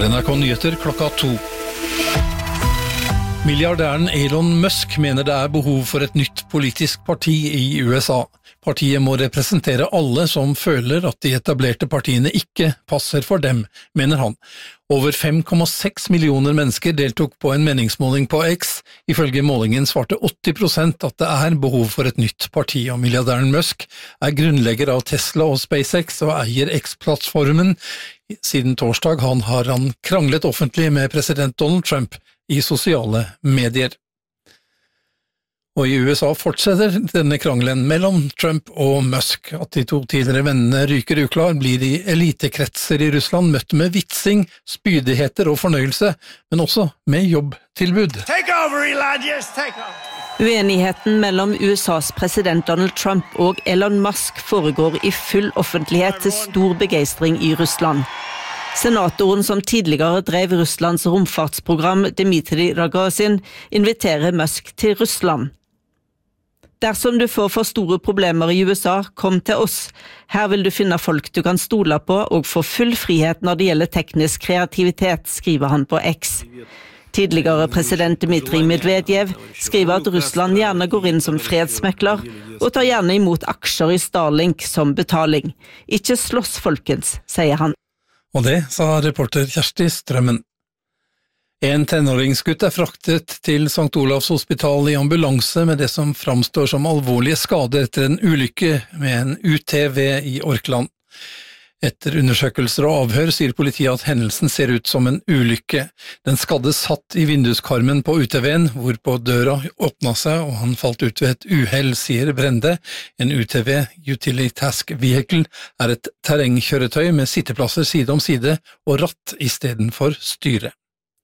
er NRK Nyheter klokka 2. Milliardæren Elon Musk mener det er behov for et nytt politisk parti i USA. Partiet må representere alle som føler at de etablerte partiene ikke passer for dem, mener han. Over 5,6 millioner mennesker deltok på en meningsmåling på X. Ifølge målingen svarte 80% at det er behov for et nytt parti, og milliardæren Musk er grunnlegger av Tesla og SpaceX og eier X-plattformen. Siden torsdag har han kranglet offentlig med president Donald Trump i sosiale medier. Og i USA fortsetter denne krangelen mellom Trump og Musk. At de to tidligere vennene ryker uklar, blir i elitekretser i Russland møtt med vitsing, spydigheter og fornøyelse, men også med jobbtilbud. Take over, Elijah, take over! Uenigheten mellom USAs president Donald Trump og Elon Musk foregår i full offentlighet til stor begeistring i Russland. Senatoren som tidligere drev Russlands romfartsprogram, Dmitri Rogozin, inviterer Musk til Russland. Dersom du får for store problemer i USA, kom til oss. Her vil du finne folk du kan stole på og få full frihet når det gjelder teknisk kreativitet, skriver han på X. Tidligere president Dmitrij Medvedev skriver at Russland gjerne går inn som fredsmekler og tar gjerne imot aksjer i Starlink som betaling. Ikke slåss, folkens, sier han. Og det sa reporter Kjersti Strømmen. En tenåringsgutt er fraktet til St. Olavs hospital i ambulanse med det som framstår som alvorlige skader etter en ulykke med en UTV i Orkland. Etter undersøkelser og avhør sier politiet at hendelsen ser ut som en ulykke. Den skadde satt i vinduskarmen på UTV-en, hvorpå døra åpnet seg og han falt ut ved et uhell, sier Brende. En UTV, Utility Task Vehicle, er et terrengkjøretøy med sitteplasser side om side og ratt i stedet for styre.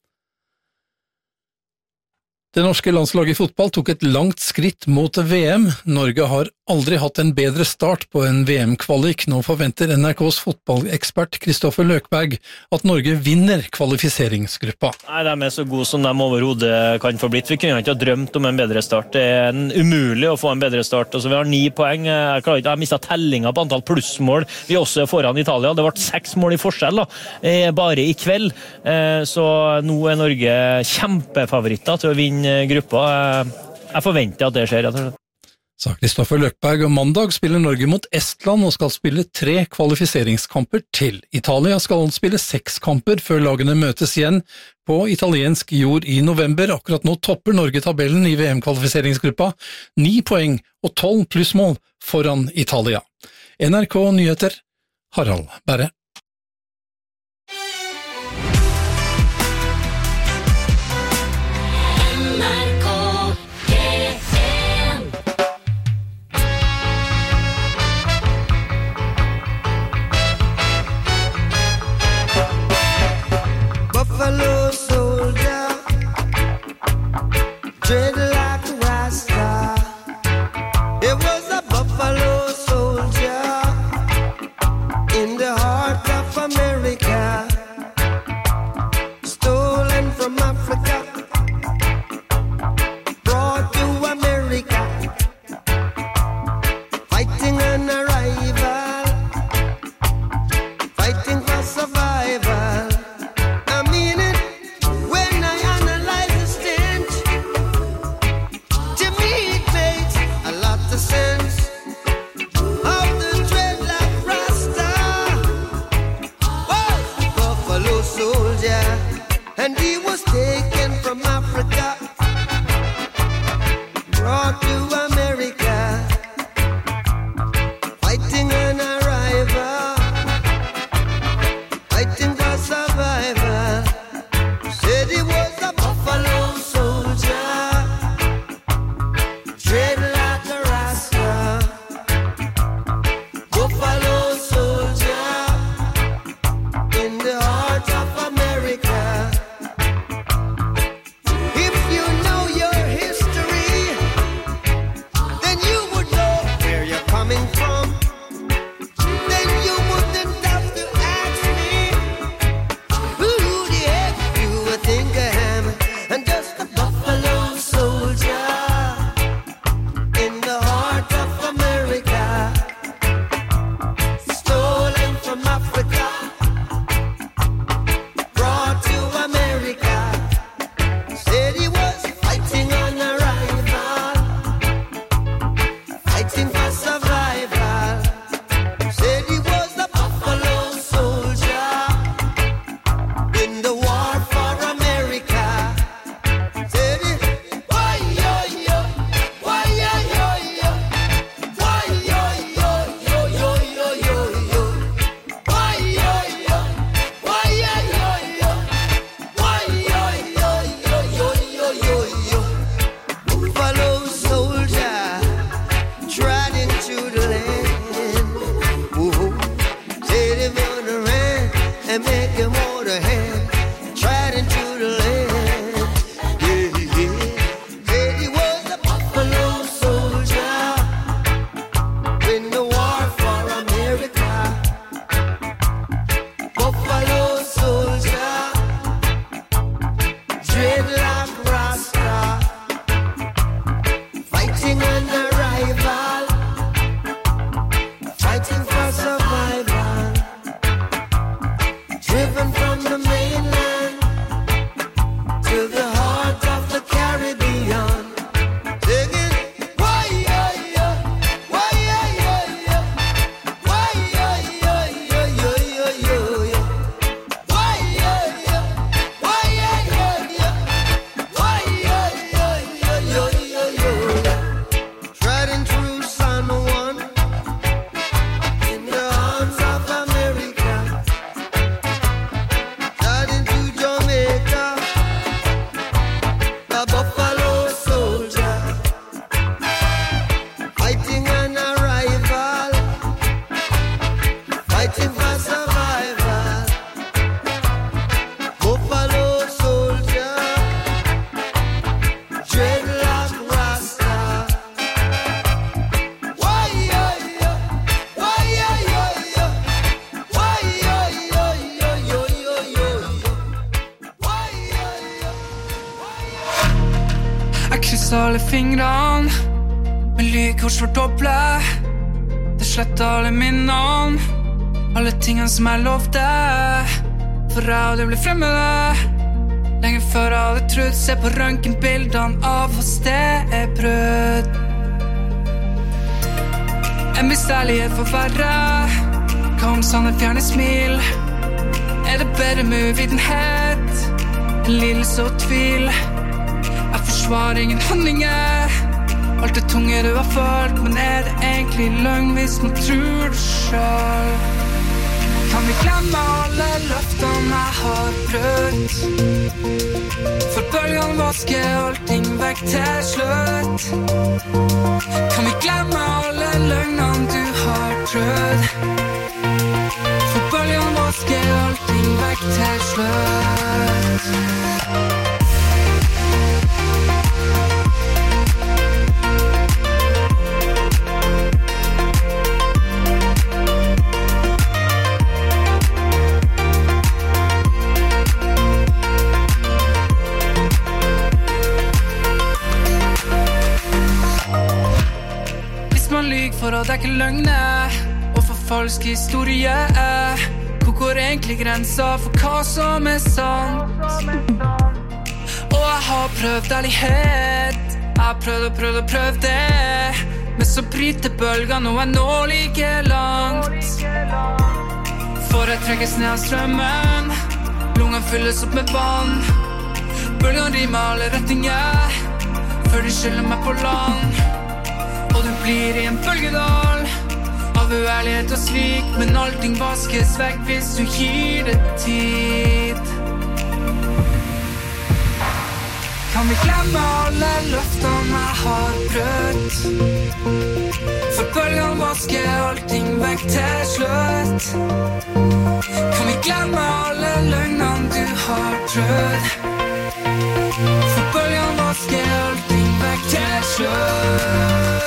Det norske landslaget i fotball tok et langt skritt mot VM. Norge har aldri hatt en bedre start på en VM-kvalik. Nå forventer NRKs fotballekspert Kristoffer Løkberg at Norge vinner kvalifiseringsgruppa. Nei, de er så gode som de overhodet kan få blitt. Vi kunne ikke ha drømt om en bedre start. Det er umulig å få en bedre start. Altså, vi har 9 poeng. Jeg har mistet tellinga på antall plussmål. Vi er også foran Italia. Det ble 6 mål i forskjell bare i kveld. Så nå er Norge kjempefavoritter til å vinne gruppa. Jeg forventer at det skjer. Sa Kristoffer Løkberg, og mandag spiller Norge mot Estland og skal spille 3 kvalifiseringskamper til. Italia skal spille 6 kamper før lagene møtes igjen på italiensk jord i november. Akkurat nå topper Norge tabellen i VM-kvalifiseringsgruppa. 9 poeng og 12 plussmål foran Italia. NRK Nyheter, Harald Berre. Buffalo soldier, dread like a rasta. It was a buffalo soldier in the heart of America, stolen from Africa, brought to America, fighting an arrival, fighting for survival. And he was taken from Africa, brought to America, fighting for survival. Said he was a buffalo soldier in the war for America. Said he, why yo yo, why yo yo yo, why yo yo yo yo yo yo yo, why yo yo, why yo yo yo, why yo yo yo yo yo yo yo. Buffalo soldier tried into the land. Ooh, said if you wanna run and make him hold a hand, tried into the land. Yeah, yeah. Said he was a buffalo soldier in the war for America. Buffalo soldier, dreadlock rasta, fighting an arrival, fighting for survival, driven from the mainland to the heart of the Caribbean, singing, why yeah yeah, why yeah yeah yeah, why yeah yeah yeah yeah yeah yeah yeah, why yeah yeah, why yeah yeah yeah, why yeah yeah yeah yeah yeah yeah. Treading through San Juan in the arms of America, treading through Jamaica, a buffalo soldier, fighting an arrival, fighting for survival. Buffalo soldier, dreadlock rasta. Why yeah yeah, why yeah yeah yeah, why yeah yeah yeah yeah yeah yeah, why yeah yeah. Jeg krysser alle fingrene med lykord fordoble. Det sletter alle minnene, alle tingene som jeg lovde. For jeg og det ble fremmede lenge før jeg hadde trodd. Se på røntgenbildene av oss, det brudd. En misærlighet for verre. Hva om sånne fjerne smil? Det bedre med uvitenhet, en lidelse og tvil? Jeg forsvarer ingen handlinger, alt det tunge du har følt. Men det egentlig løgn hvis man tror det selv? Kan vi glemme alle løftene jeg har brutt? For bølgene vasker allting vekk til slutt. Kan vi glemme alle løgnene du har trodd? For bølgene vasker allting vekk til slutt. Man lyg for å dekke løgner og forfalske historier. Hvor går egentlig grensa for hva som sant? Og jeg har prøvd ærlighet, jeg har prøvd det. Men så bryter bølgene og jeg når like langt. For jeg trekkes ned av strømmen, lungene fylles opp med vann. Bølgene rimer alle retninger før de skyller meg på land. Og du blir i en bølgedal av uærlighet og svik. Men allting vaskes vekk hvis du gir det tid. Kan vi glemme alle løftene jeg har brutt? For bølgene vasker allting vekk til slutt. Kan vi glemme alle løgnene du har trodd? For bølgene vasker allting vekk til slutt.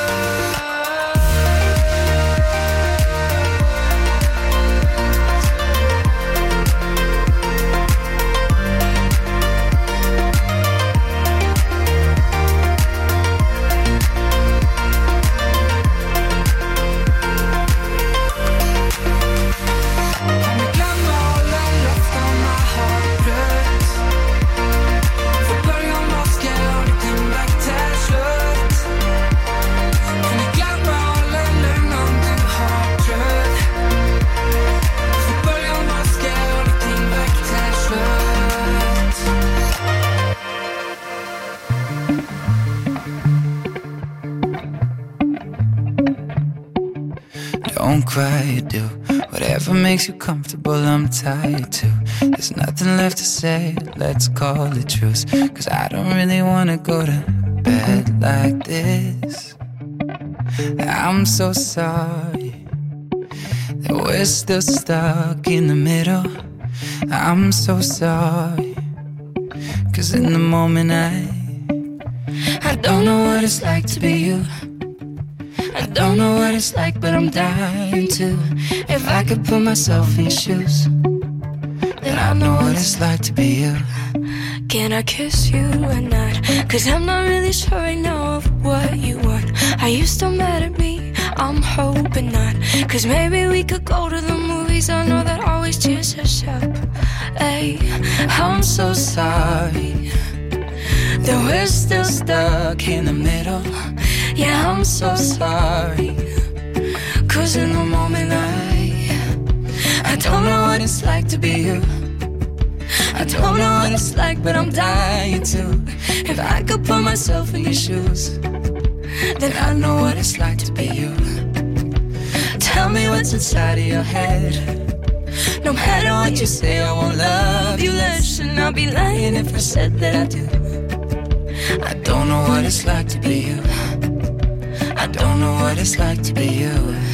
Don't cry, you do whatever makes you comfortable, I'm tired too. There's nothing left to say, let's call it truce. Cause I don't really wanna go to bed like this. I'm so sorry that we're still stuck in the middle. I'm so sorry, cause in the moment I don't know what it's like to be you. I don't know what it's like, but I'm dying to. If I could put myself in your shoes, then I know what it's like to be you. Can I kiss you or not? Cause I'm not really sure right now of what you want. Are you still mad at me? I'm hoping not. Cause maybe we could go to the movies. I know that always cheers us up. Ay, I'm so sorry that we're still stuck in the middle. Yeah, I'm so sorry. Cause in the moment I don't know what it's like to be you. I don't know what it's like, but I'm dying to. If I could put myself in your shoes, then I know what it's like to be you. Tell me what's inside of your head. No matter what you say, I won't love you less. And I'll be lying if I said that I do. I don't know what it's like to be you. I don't know what it's like to be you.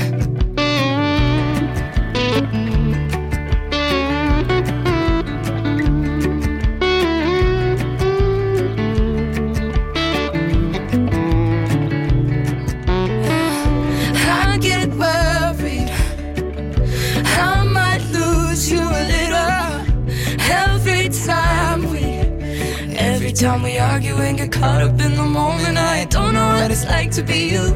I get worried I might lose you a little every time we argue and get caught up in the moment. I don't know what it's like to be you.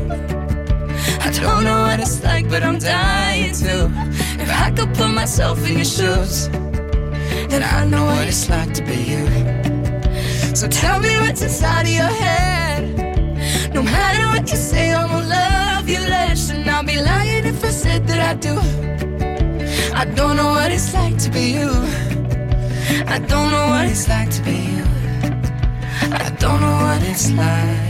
I don't know what it's like, but I'm dying to. If I could put myself in your shoes, then I know what it's like to be you. So tell me what's inside of your head. No matter what you say, I won't love you less. And I'll be lying if I said that I do. I don't know what it's like to be you. I don't know what it's like to be you. I don't know what it's like.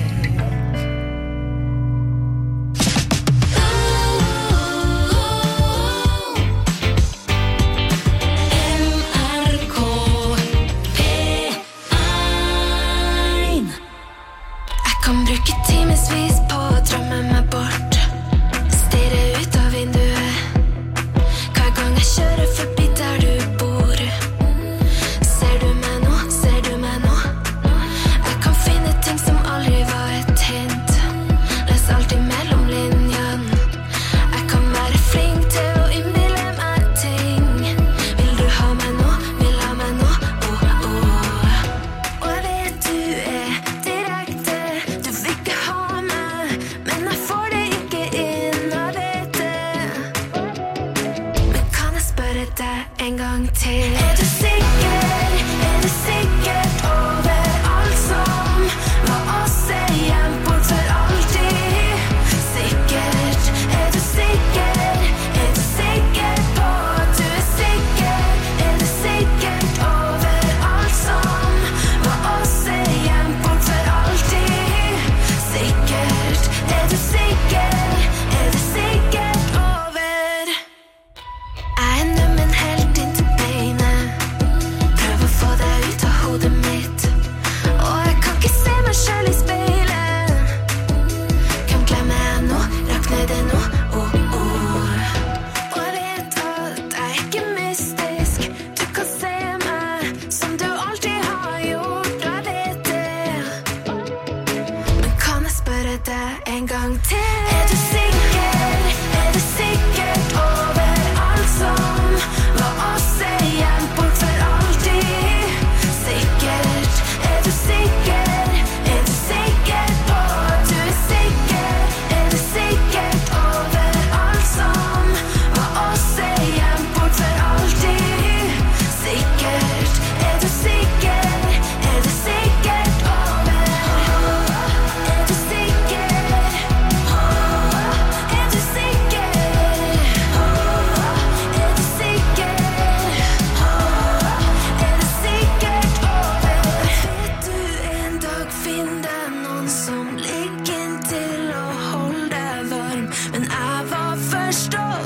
Som ligger til å holde deg varm. Men jeg var først og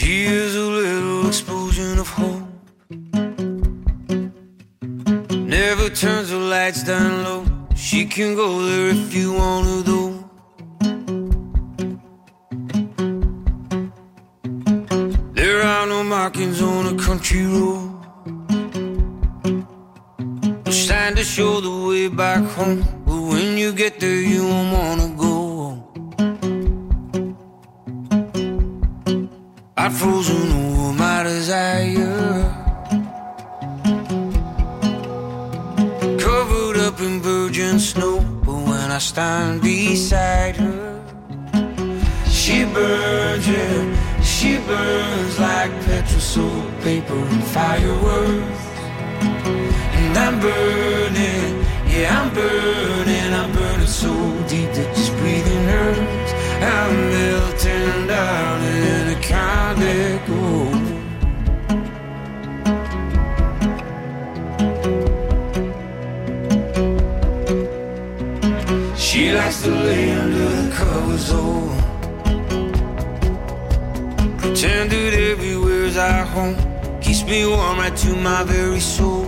She is a little explosion of hope. Never turns the lights down low. She can go there if you want her though. There are no markings on a country road, no sign to show the way back home. But when you get there you won't wanna go. I've frozen over my desire, covered up in virgin snow. But when I stand beside her, she burns, yeah, she burns like petrol, soap, paper and fireworks. And I'm burning, yeah, I'm burning so deep that just breathing hurts. I'm melting down and I can't let go. She likes to lay under the covers, oh, pretend that everywhere's our home, keeps me warm right to my very soul.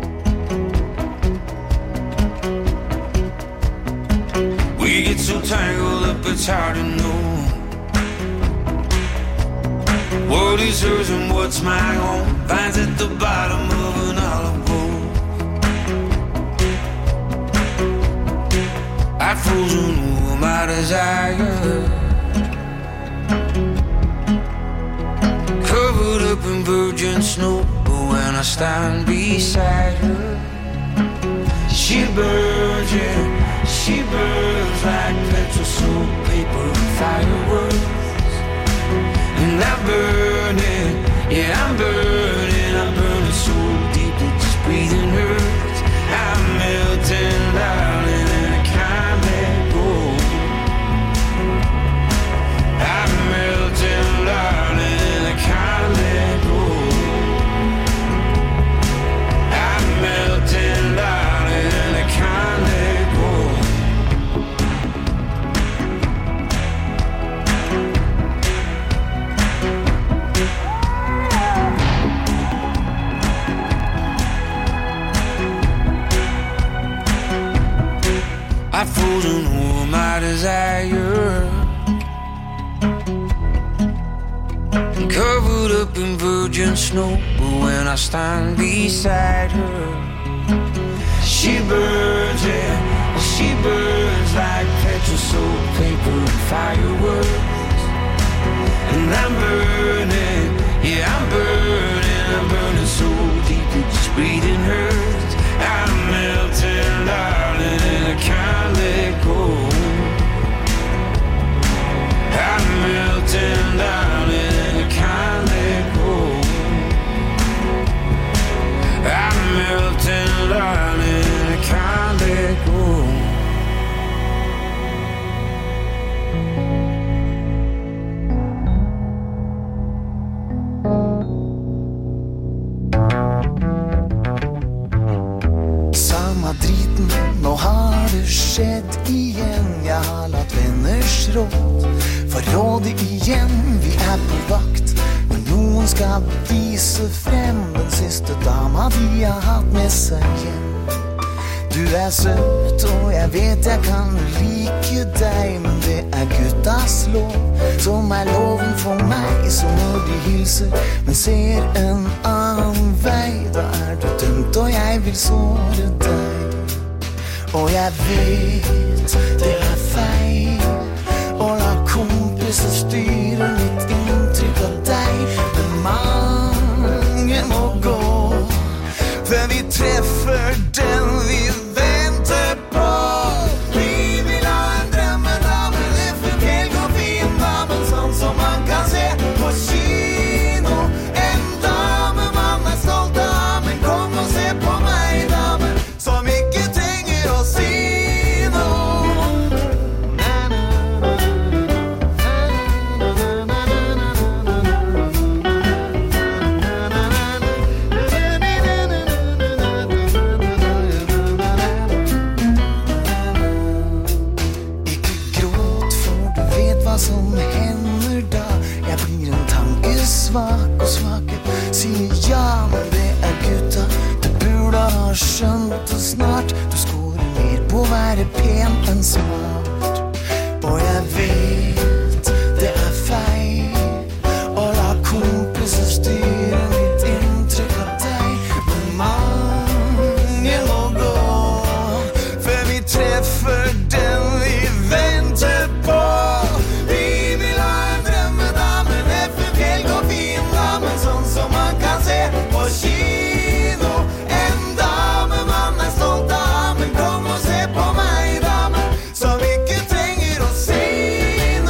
We get so tangled up it's hard to know what is hers and what's my own. Finds at the bottom of an olive bowl. I've frozen over my desire, covered up in virgin snow. But when I stand beside her, she burns, yeah, she burns like petrol, soap, paper and fireworks. And I'm burning, yeah, I'm burning so deep that just breathing hurts. I'm melting down and I can't let go. I'm melting down and I can't let go. I'm melting down and I can't let go. I've frozen over my desire, covered up in virgin snow. But when I stand beside her, she burns, yeah, she burns like petrol, soap, paper and fireworks. And I'm burning, yeah, I'm burning so deep that just breathing hurts. I'm melting down and I can't let go. I'm melting down and I can't let go. I'm melting down and I can't let go. Nå har det skjedd igjen. Jeg har latt venners råd forråde igjen. Vi på vakt når noen skal vise frem den siste dama de har hatt med seg hjem. Du søt og jeg vet jeg kan like deg, men det guttas lov som loven for meg. Så når de hilser, men ser en annen vei, da du dømt og jeg vil såre deg. Og jeg vet det feil å la kompiser styre mitt inntrykk av deg. Men mange må gå før vi treffer den vi venter på. Vi vil ha en drømmedame, en full og fin dame, sånn som man kan se på kino. En dame man stolt av, men kom og se på meg, dame, som ikke trenger å si noe. svak og svake sier ja, men det gutta. Du burde ha skjønt det snart. Du skorer mer på å være pen enn smart. Og jeg vet det feil å la kompiser styre mitt inntrykk av deg. Men mange må gå før vi treffer den vi venter på. Vi vil ha en drømmedame, en FNL og fin dame, sånn som man kan se på kino. En dame man stolt av, men kom og se på meg, dame, som ikke trenger å si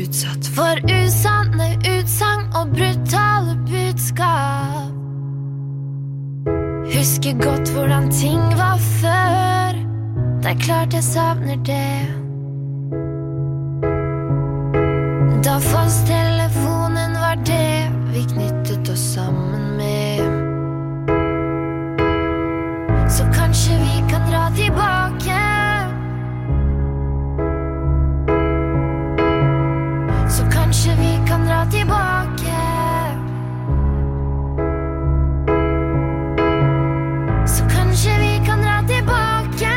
utsatt for usanne utsagn og brutale budskap. Husker godt hvordan ting var før. Det klart jeg savner det. Da fasttelefonen var det vi knyttet oss sammen med. Så kanskje vi kan dra tilbake. Så kanskje vi kan dra tilbake. Så kanskje vi kan dra tilbake.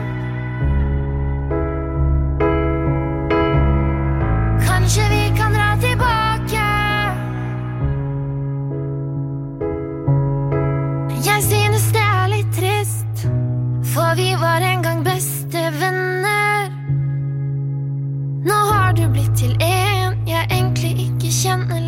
Kanskje vi kan dra tilbake. Jeg synes det litt trist, for vi var en gang beste venner. Nå har du blitt til en jeg egentlig ikke kjenner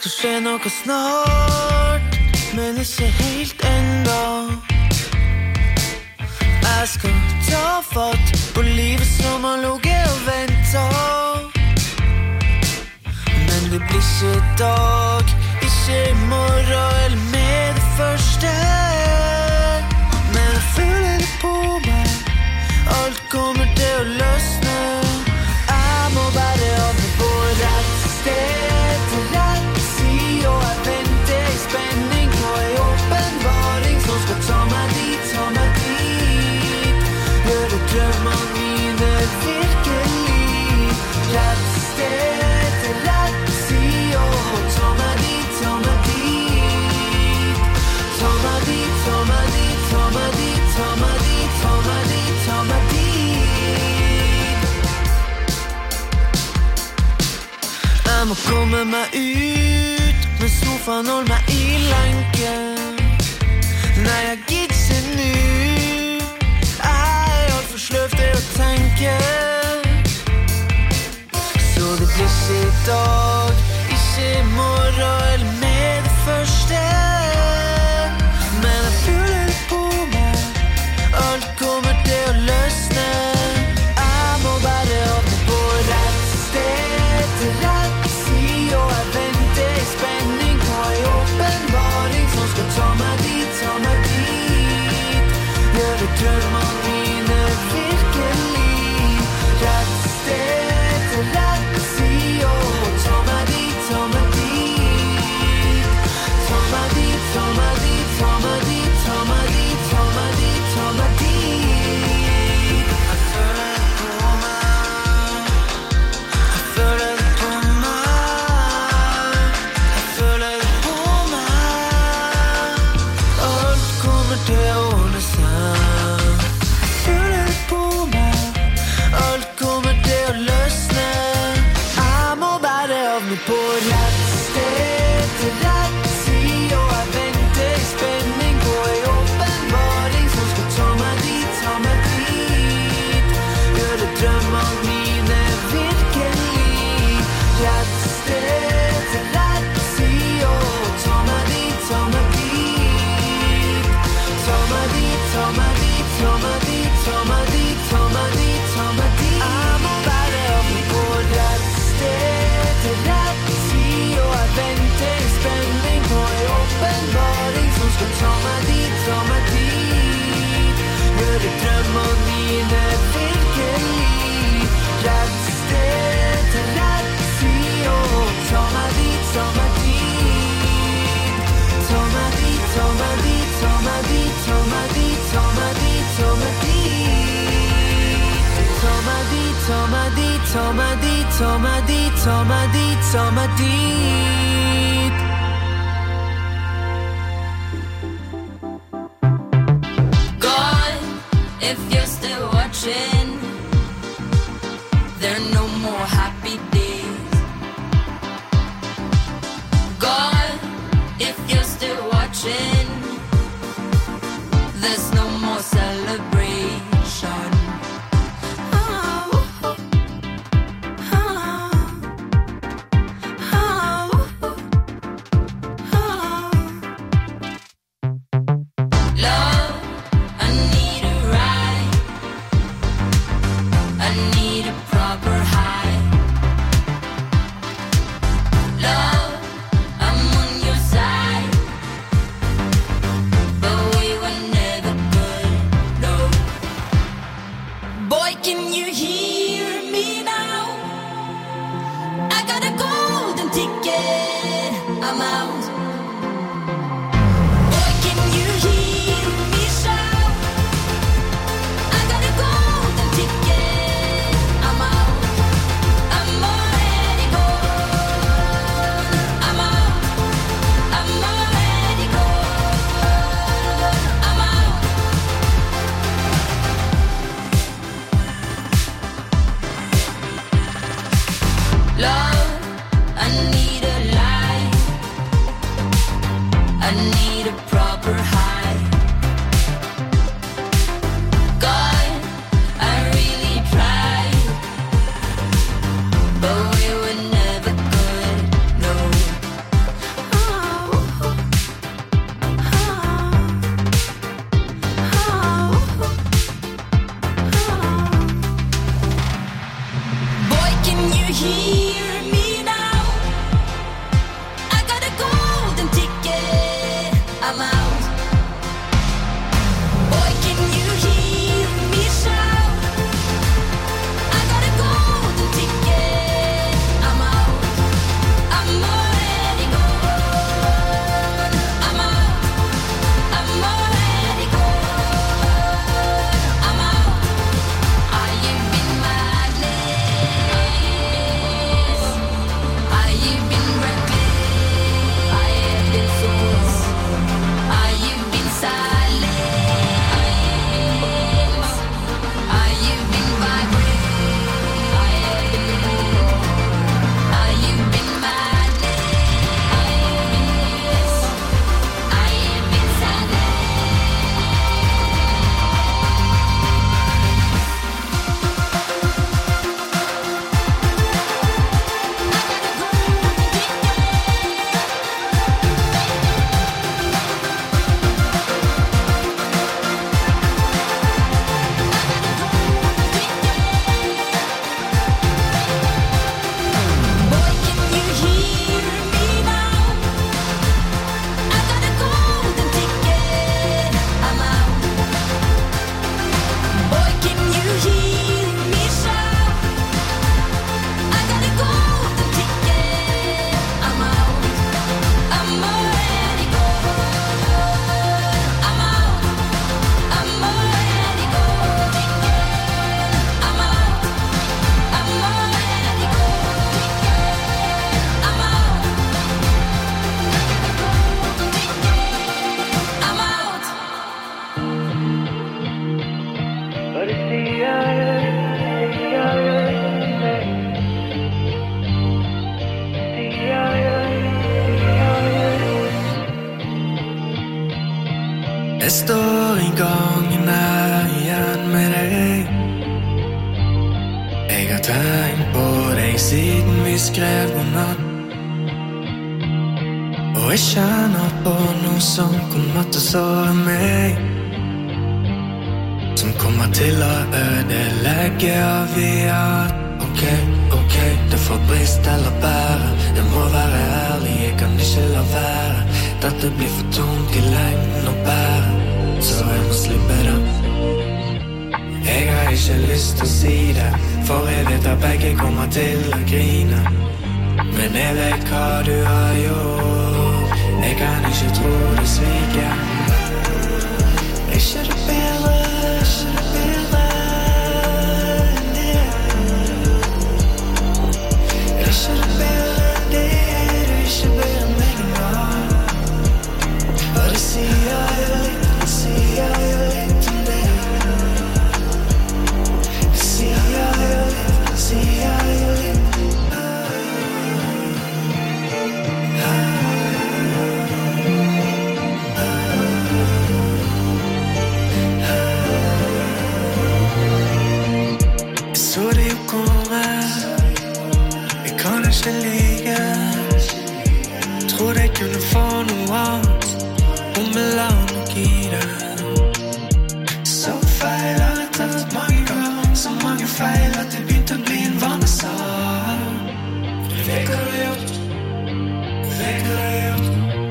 skal skje noe snart, men ikke helt enda. Jeg skal ta fatt på livet som har ligget og ventet. Men det blir ikke I dag, ikke I morgen eller med det første. Men jeg føler det på meg, alt kommer til å løsne. Jeg må bare havne på rett sted til rett tid, og jeg venter I spenning på en åpenbaring som skal ta meg dit, ta meg dit. Gjøre drømmene mine virkelig. Rett sted til rett tid, og ta meg dit, ta meg dit. Ta meg dit, ta meg dit, ta meg dit, ta meg dit, ta meg dit, ta meg dit. Jeg må komme meg ut, men sofaen holder meg I lenke. Nei, jeg gidder ikke nå, jeg alt for sløv til å tenke. Så det blir ikke I dag, ikke I morgen eller med det første. Men jeg føler det på meg, alt kommer til å løsne. Jeg må bare havne på rett sted til rett tid, og jeg venter I spenning på en åpenbaring som skal ta meg dit, ta meg dit. Gjøre drømmene mine virkelig. Rett sted til rett tid, og ta meg dit, ta meg dit. Ta meg dit, ta meg dit, ta meg dit, ta meg dit, ta meg dit, ta meg dit. Jeg føler det på meg, jeg føler det på meg, jeg føler det på meg. Alt kommer til å ordne seg. Jeg føler det på meg, alt kommer til å løsne. Jeg må bare havne på rett sted til rett tid, og jeg venter I spenning på en åpenbaring som skal ta meg dit, ta meg dit. Gjøre drømmene mine virkelig. Rett sted til rett tid, og ta meg dit, ta meg dit. Ta meg dit, ta meg dit, ta meg dit, ta meg dit, ta meg dit, ta meg dit. Jeg må bare havne på rett sted til rett tid, og jeg venter I spenning på en åpenbaring som skal ta meg dit, ta meg dit. Gjøre drømmene mine virkelig. Rett sted til rett tid, og ta meg dit, ta meg dit. Ta meg dit, ta meg dit, ta meg dit, ta meg dit, ta meg dit, ta meg dit. Ta meg dit, ta meg dit, ta meg dit, ta meg dit, ta meg dit, ta meg dit. God, if you're still watching, there are no more happy days. God, if you're still watching, there's no more celebration. Love, I need a ride, I need a proper high. Love, I'm on your side, but we were never good, no. Boy, can you hear me now? I got a golden ticket, I'm out. Boy, can you hear me shout? I got a golden ticket, I'm out. I'm already gone, I'm out. I'm already gone, I'm out. Love, I need a light, I need a proper high. God, I really tried, but we were never good, no. can you hear me now? I got a golden ticket, I'm out. Boy, can you hear me shout? I got a golden ticket, I'm out. I'm already gone. I'm out. I'm already gone. I'm out. Are you been madness? Are you been reckless? I have been fools. Are you been silent? Are you been vibrant? I have been bored. Are you been madness? I have been silent. Boy, can you hear me now? I got a golden ticket, I'm out. Boy, can you hear me shout? I got a golden ticket, I'm out. I'm already gone. I'm out. I'm already gone. I'm out. I'm already gone. I'm out. I'm out. Jeg står en gang nær igjen med deg. Jeg har tenkt på deg siden vi skrev god natt. Og jeg kjenner på noe som kommer til å såre meg, som kommer til å ødelegge av vi har. Ok, det får brist eller bære. Jeg må være ærlig, jeg kan ikke la være. Dette blir for tungt i lengden å bære, så jeg må slippe det. Jeg har ikke lyst til å si det, for jeg vet at begge kommer til å grine. Men jeg vet hva du har gjort, jeg kan ikke tro det sviker. Ikke det bedre, ikke det bedre enn det. Ikke det bedre enn det, du er ikke bedre enn meg nå. Og det sier jeg litt om det. Det sier jeg litt. Jeg så det jo komme, jeg kan ikke like. Trodde jeg kunne få noe annet, om jeg la nok i det. Så feil har jeg tatt mange ganger, så mange feil at det begynte å bli en vanesak. Du vet hva du har gjort, du vet hva du har gjort.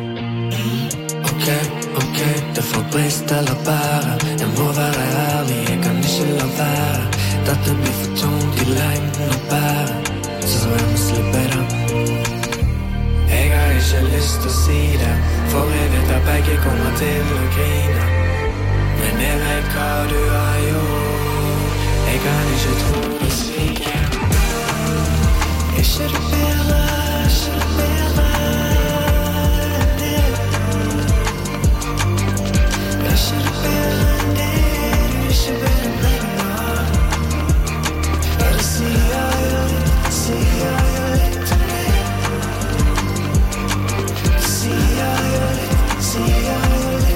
Ok, det får brist eller bære. Jeg må være ærlig, jeg kan ikke la være. Dette blir for tungt i lengden å bære, så jeg må slippe det. Jeg har ikke lyst til å si det, for jeg vet at begge kommer til å grine. Men jeg vet hva du har gjort, jeg kan ikke tro det sviker. Ikke det bedre, ikke det bedre enn det. Ikke det bedre enn det, du er ikke bedre enn meg nå. Og det sier jeg litt om det. Sier jeg litt.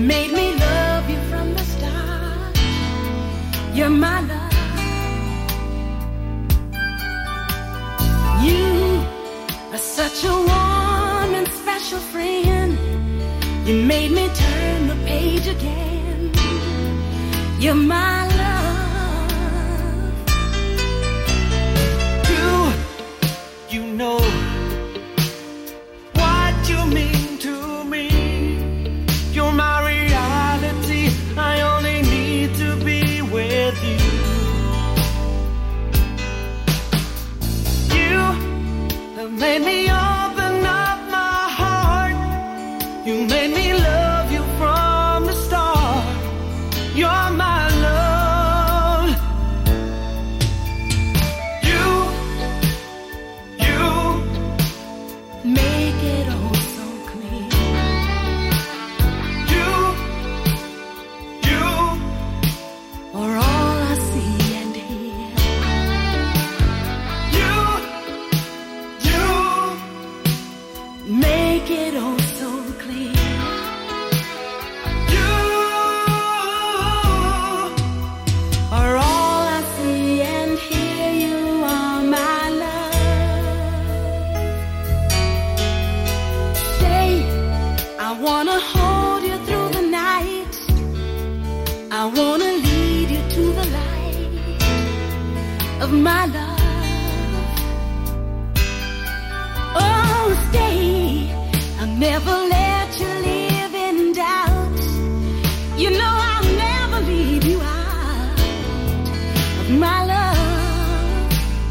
made me love you from the start. You're my love. You are such a warm and special friend. You made me turn the page again. You're my love. Do you know what you mean to me? You're my reality. I only need to be with you. You have made me open up my heart. You made me love you from the start. You're my love. You make it all so clear. You are all I see and hear. You make it all so clear. You are all I see and hear. You are my love. Stay, I wanna hold you through the night. I wanna lead you to the light of my love. Oh, stay, I'll never let you live in doubt. You know I'll never leave you out of my love.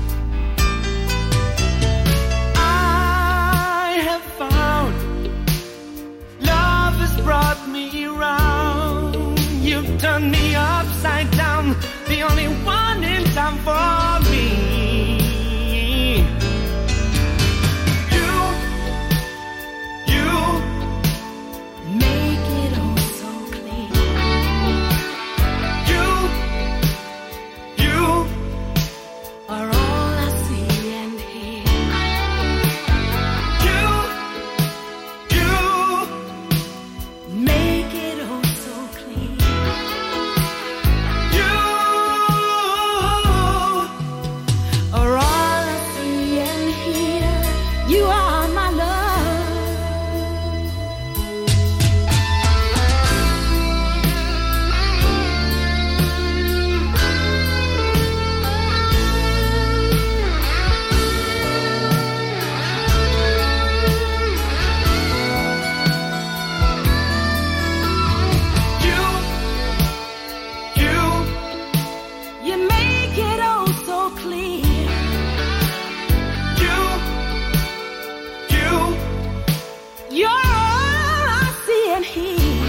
I have found love has brought me round. You've turned me upside down, the only one in time for me. You make it all so clear. You are all I see and hear. You make it all so clear. You are all I see and hear. You are my love. You make it all so clear. You're all I see and hear.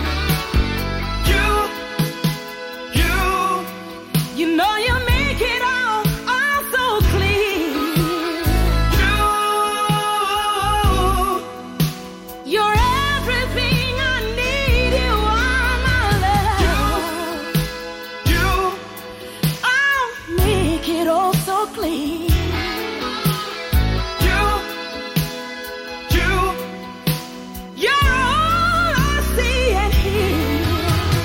You know you make it all so clear. You're everything I need. You are my love. I'll make it all so clear. You're all I see and hear.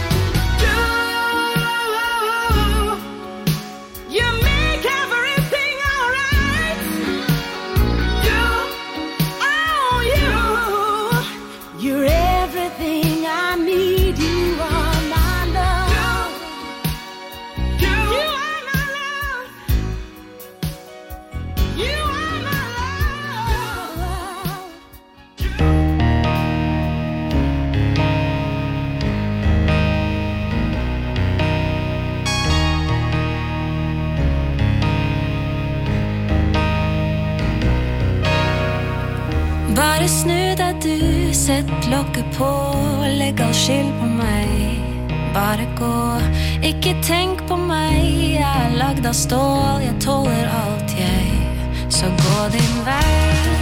You make everything alright. You're everything I need. You are my love. You are my love. You are my love. Bare snu deg du, sett lokket på, legg all skyld på meg. Bare gå, ikke tenk på meg, jeg er lagd av stål, jeg tåler alt jeg. Så gå din vei.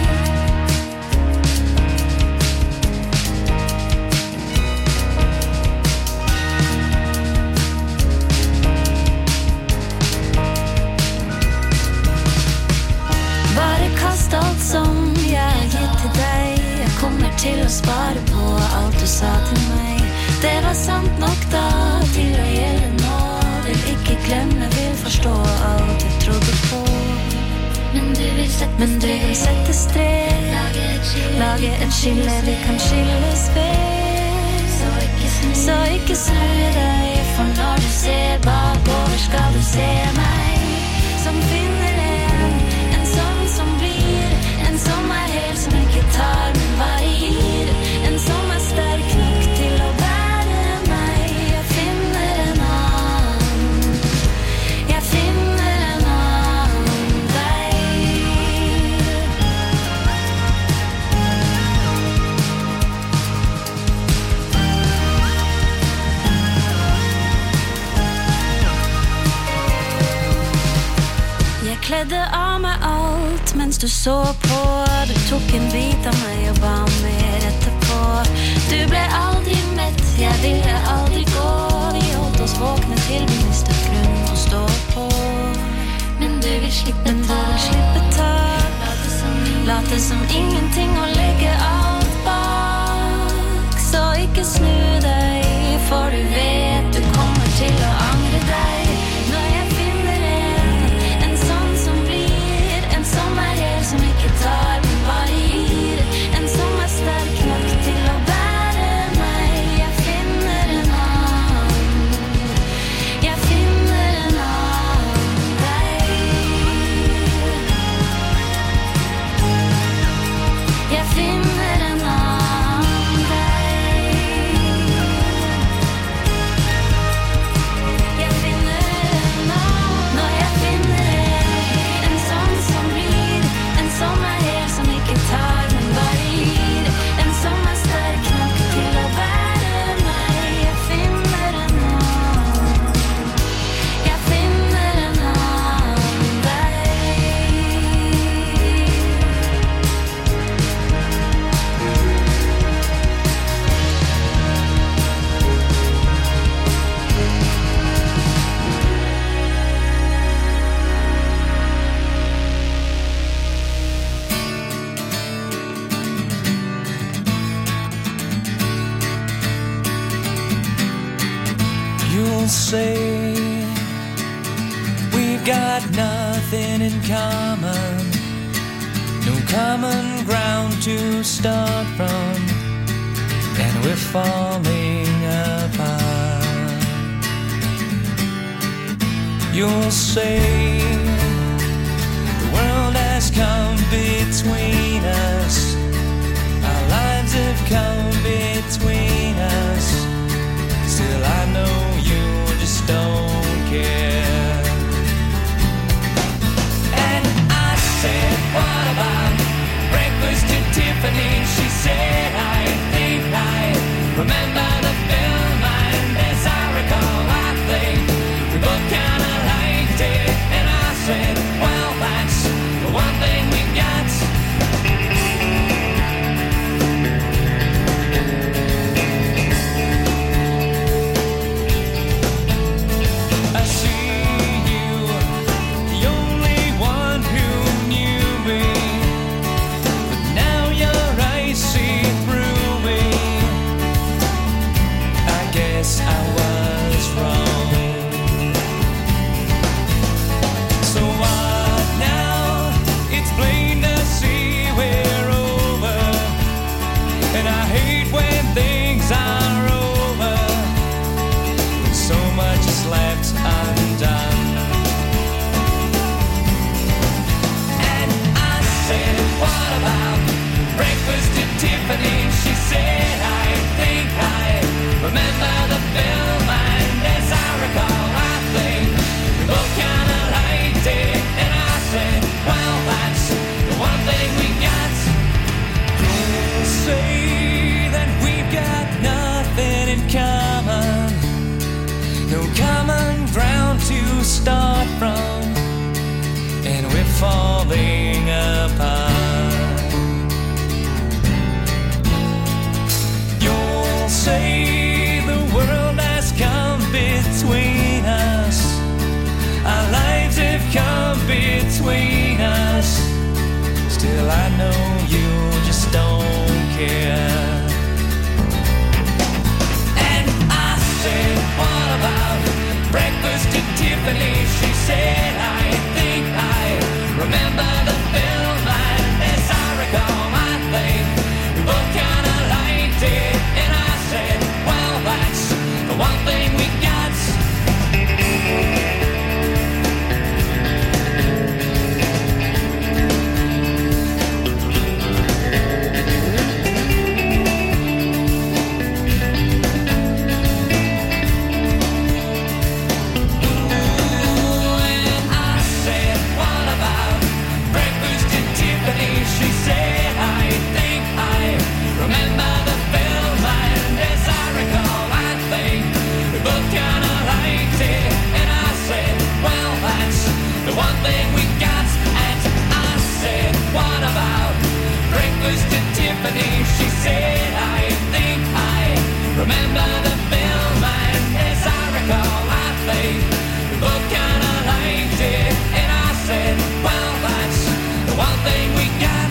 Som jeg har gitt til deg. Jeg kommer til å spare på alt du sa til meg. Det var sant nok da til å gjelde nå. Vil ikke glemme, vil forstå alt jeg trodde på. Men du vil sette strek, lage et skille vi kan skilles ved. Så ikke snu deg, for når du ser bakover skal du se meg som finner en sånn som blir, en som helt, som ikke tar, men bare gir, en som sterk nok til å bære meg. Jeg finner en annen, jeg finner en annen deg. Jeg kledde av meg alt mens du så på. Du tok en bit av meg og ba mer etterpå. Du ble aldri mett, jeg ville aldri gå. Vi holdt oss våkne til vi mistet grunn å stå på. Men du vil slippe tak, late som ingenting og legge alt bak. Så ikke snu deg, for du vet du kommer til å angre deg. Når jeg finner en sånn som blir, en som helt, som ikke tar, men bare gir, en som sterk nok til å bære meg. Jeg finner en annen, jeg finner en annen deg. Jeg finner en annen deg. Jeg finner en annen. Når jeg finner en sånn som blir, en som helt, som ikke tar, men bare gir, en som sterk nok til å bære meg. Jeg finner en annen, jeg finner en annen deg. You'll say we've got nothing in common, no common ground to start from, and we're falling apart. You'll say the world has come between us, our lives have come between us. Still I know you just don't care. And I said, what about breakfast at Tiffany? She said, I think I remember the film, and as I recall, I think we both kinda liked it. And I said, well, that's the one thing we got she said, I think I remember the film, and as I recall, I think we both kind of liked it. And I said, well, that's the one thing we got.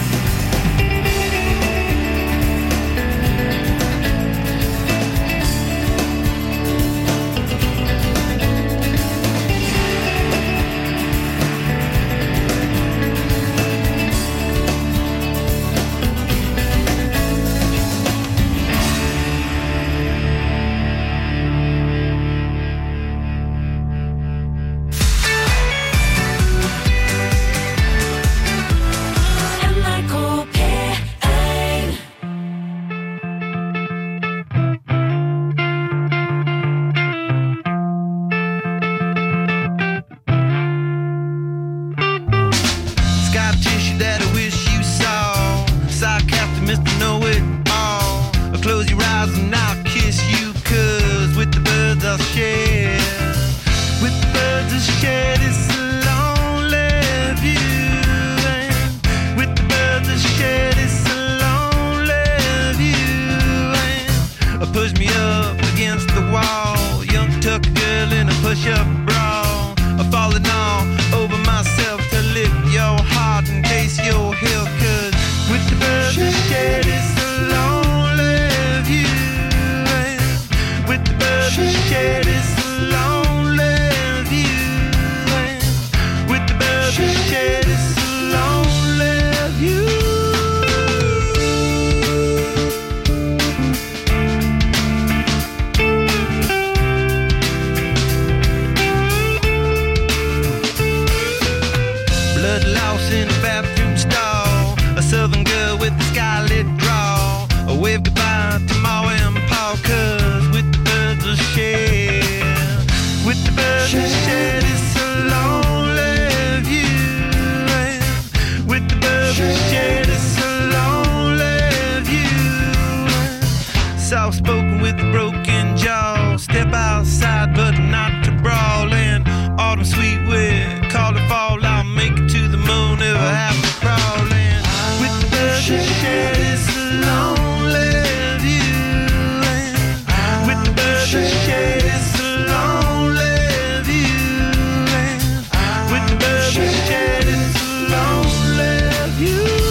Soft-spoken with a broken jaw. Step outside, but not to brawl. And autumn sweet wind, call it fall. I'll make it to the moon if I have to crawl. And with the birds that shed this lonely view. And with the birds that shed this lonely view. And with the birds that shed this lonely view.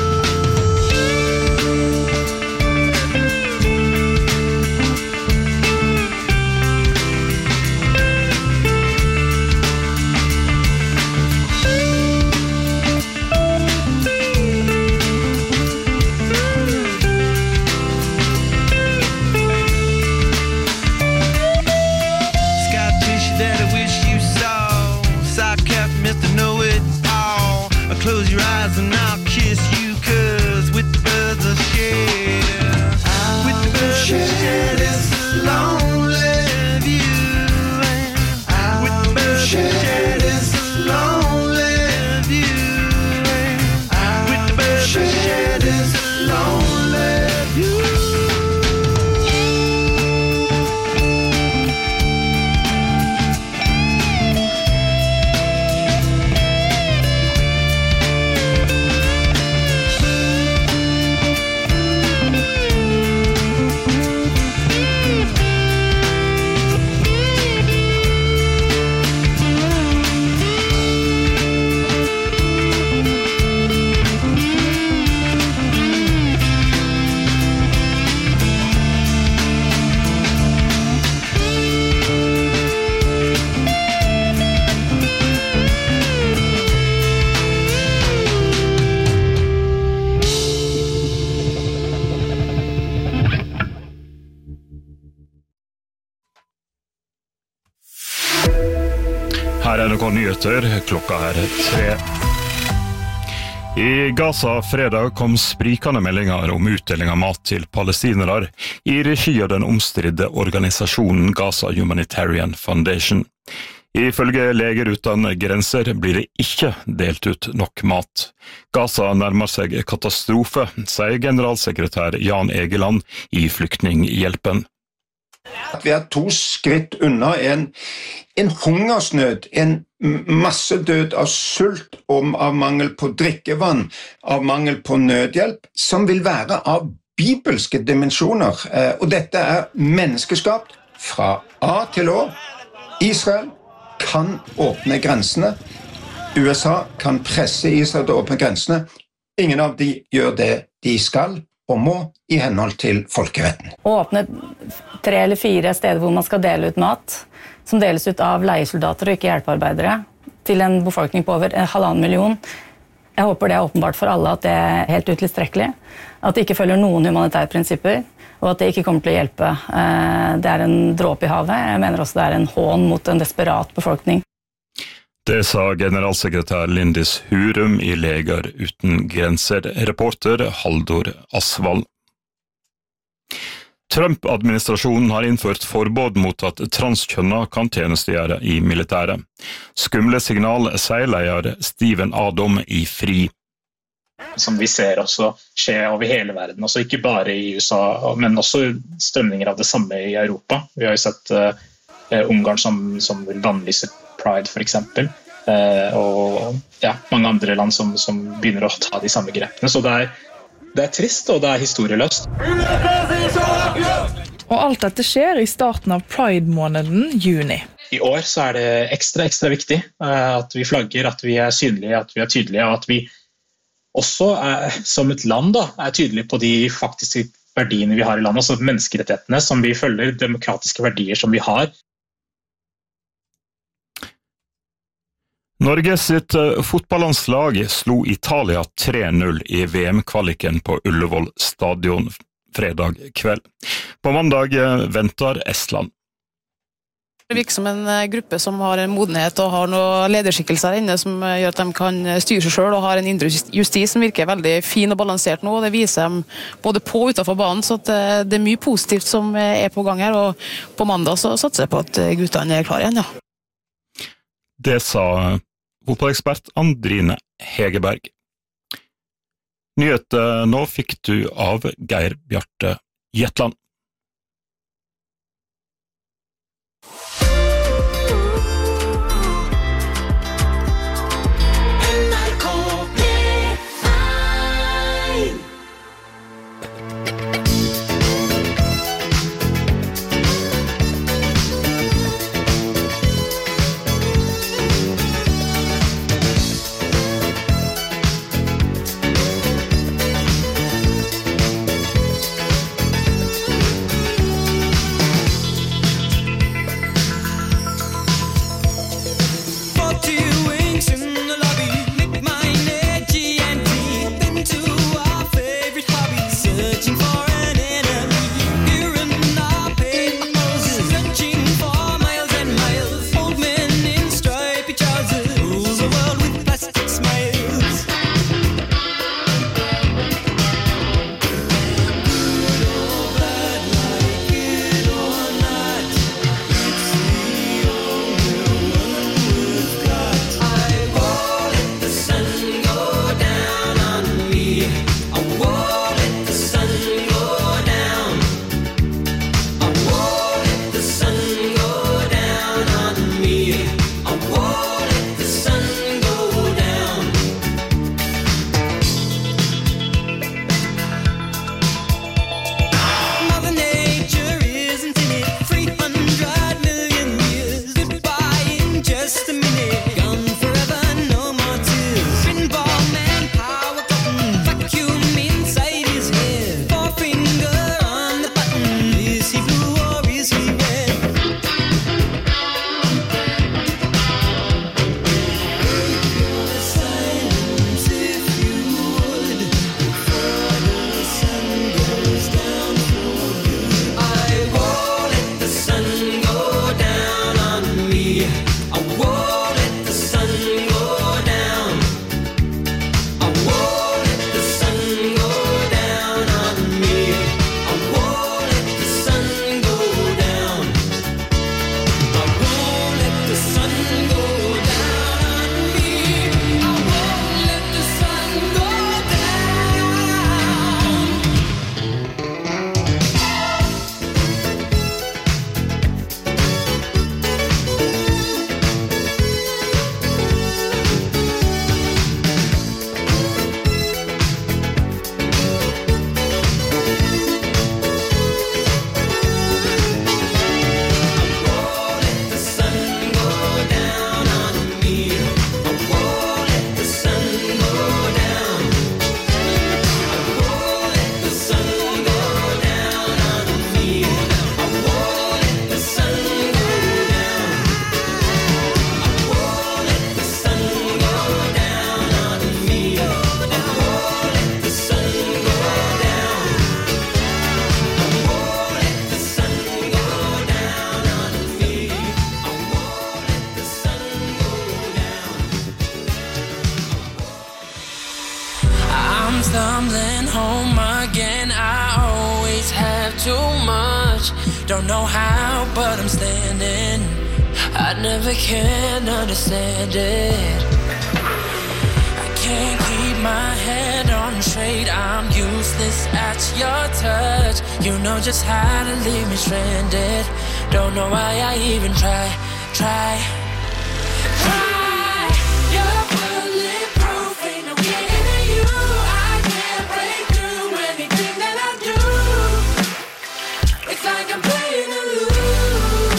Close your eyes and I'll kiss you, 'cause with the birds I share, with the birds I share this lonely view, and with the birds I share this lonely view, and with the birds I share this lonely view. Her noen nyheter, klokka 3. I Gaza fredag kom sprikende meldinger om utdeling av mat til palestinere i regi av den omstridte organisasjonen Gaza Humanitarian Foundation. Ifølge Leger uten grenser blir det ikke delt ut nok mat. Gaza nærmer seg katastrofe, sier generalsekretær Jan Egeland i Flyktninghjelpen. At vi 2 skritt unna en hungersnød, en massedød av sult og av mangel på drikkevann, av mangel på nødhjelp, som vil være av bibelske dimensjoner, og dette menneskeskapt fra A til Å. Israel kan åpne grensene. USA kan presse Israel til å åpne grensene. Ingen av de gjør det de skal og må i henhold til folkeretten. Å åpne 3 eller 4 steder hvor man skal dele ut mat, som deles ut av leiesoldater og ikke hjelpearbeidere, til en befolkning på over 1,5 million. Jeg håper det åpenbart for alle at det helt utilstrekkelig, at det ikke følger noen humanitære prinsipper, og at det ikke kommer til å hjelpe. Det en dråpe i havet. Jeg mener også det en hån mot en desperat befolkning. Det sa generalsekretær Lindis Hurum i Leger uten grenser, reporter Haldor Asvald. Trump-administrasjonen har innført forbud mot at transkjønna kan tjenestegjøre i militæret. Skumle signal, sier leder Steven Adam i FRI. Som vi ser også skje over hele verden, også ikke bare i USA, men også strømninger av det samme i Europa. Vi har jo sett Ungarn som vil bannlyse Pride for eksempel, og ja, mange andre land som begynner å ta de samme grepene. Så det trist, og det historieløst. Og alt dette skjer i starten av Pride-måneden, juni. I år så det ekstra viktig at vi flagger, at vi synlige, at vi tydelige, og at vi også som et land tydelige på de faktiske verdiene vi har i landet, altså menneskerettighetene som vi følger, demokratiske verdier som vi har. Norge sitt fotballandslag slo Italia 3-0 i VM-kvaliken på Ullevål stadion fredag kveld. På mandag venter Estland. Det virker som en gruppe som har en modenhet og har noen lederskikkelser inne som gjør at de kan styre seg selv og har en indre justis som virker veldig fin og balansert nå. Det viser de både på og utenfor banen, så at det mye positivt som på gang her. Og på mandag så satser jeg på at guttene klare igjen, ja. Det sa fotballekspert Andrine Hegerberg. Nyheter nå fikk du av Geir Bjarte Jetland. home again. I always have too much. Don't know how, but I'm standing. I never can understand it. I can't keep my head on straight. I'm useless at your touch. You know just how to leave me stranded. Don't know why I even try. You're bulletproof, ain't no getting to you. I can't break through anything that I do. It's like I'm playing to lose.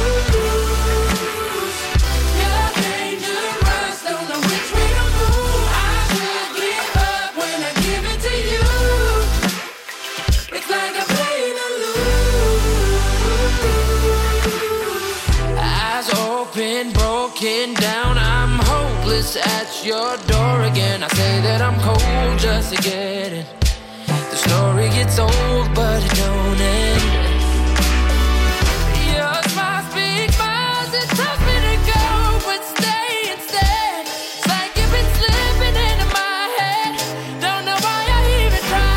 You're dangerous, don't know which way to move. I should give up when I give it to you. It's like I'm playing to lose. Eyes open, broken down, I'm hopeless at your door again. I say that I'm cold just to get it. The story gets old, but it don't end. Your smile speaks miles, it tells me to go, but stay instead. It's like you've been slipping into my head. Don't know why I even try.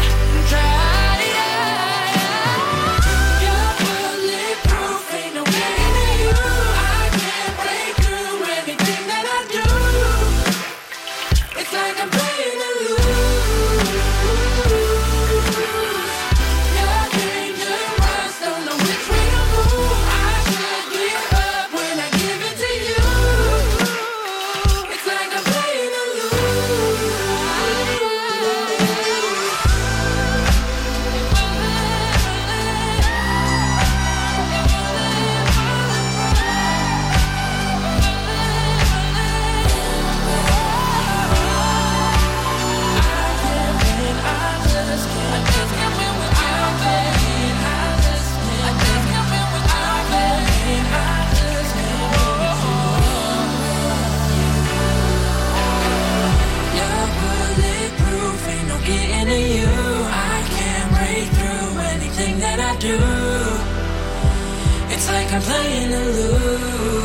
You're bulletproof, ain't no getting to you. I can't break through anything that I do. It's like I'm playing to lose. You're dangerous, don't know which way to move. I should give up when I give it to you. It's like I'm playing to You're bulletproof, ain't no getting to you. I can't break through anything that I do. It's like I'm playing to lose.